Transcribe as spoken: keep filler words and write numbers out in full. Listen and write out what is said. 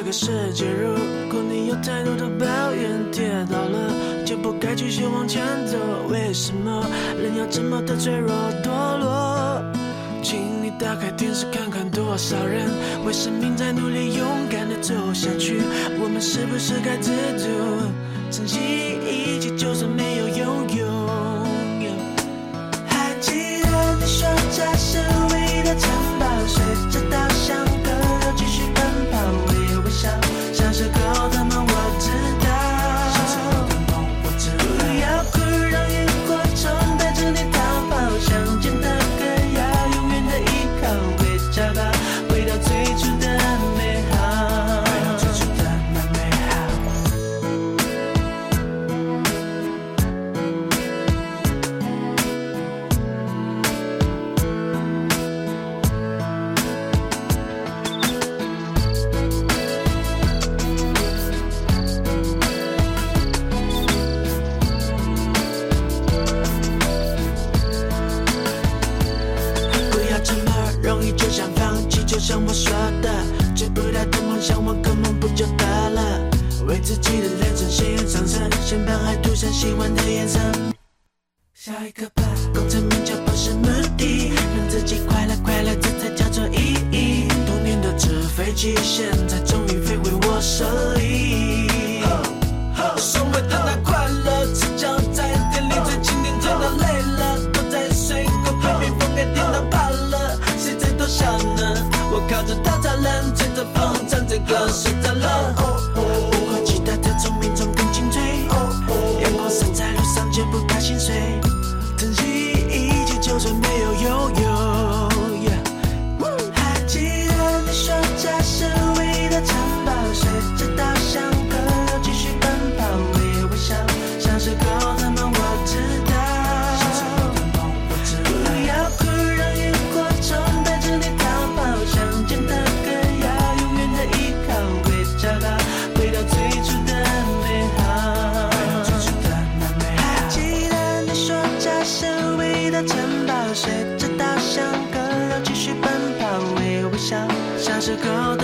个世界，如果你有太多的抱怨，跌倒了就不该继续往前走。为什么人要这么的脆弱堕落？请你打开电视看看，多少人为生命在努力，勇敢的走下去。我们是不是该知足，珍惜一切，就算没有拥有。还记得你说这是唯一的城堡，随着稻香河流继续奔跑，我也微笑。小时候的梦我知道，小时候的梦我知道。不要哭，让萤火虫带着你逃跑，想见的歌要永远的依靠，回家吧，回到最初的美好，回到最初的那美好。不要这么容易就想放弃，就像我说的，追不到的梦想我根本不就得了。为自己的人生鲜艳上升，先把爱涂上喜欢的颜色。下一个吧，功成名就不是目的，让自己快乐快乐，这才叫做意义。多年的纸飞机，现在终于飞回我手里。所谓的那快乐，赤脚在店里最经典，真的累了，躲在水沟被蜜蜂给叮到怕了，谁在偷笑呢？我靠着稻草人，吹着风，唱这歌睡着了。不管其他的聪明中更精粹，阳光洒在路上就不怕心碎，珍惜一切，就算没有拥有。还记得你说这是唯一的城堡，随着稻香河流继续奔跑，我也微笑。小时候的梦我知道，小时候的梦我知道。不要哭，让萤火虫带着你逃跑，想见的歌要永远的依靠，回家吧，回到最初的美好，回到最初的那美好。还记得你说这是唯一的城堡，随着稻香河流继续奔跑，我也微笑。小时候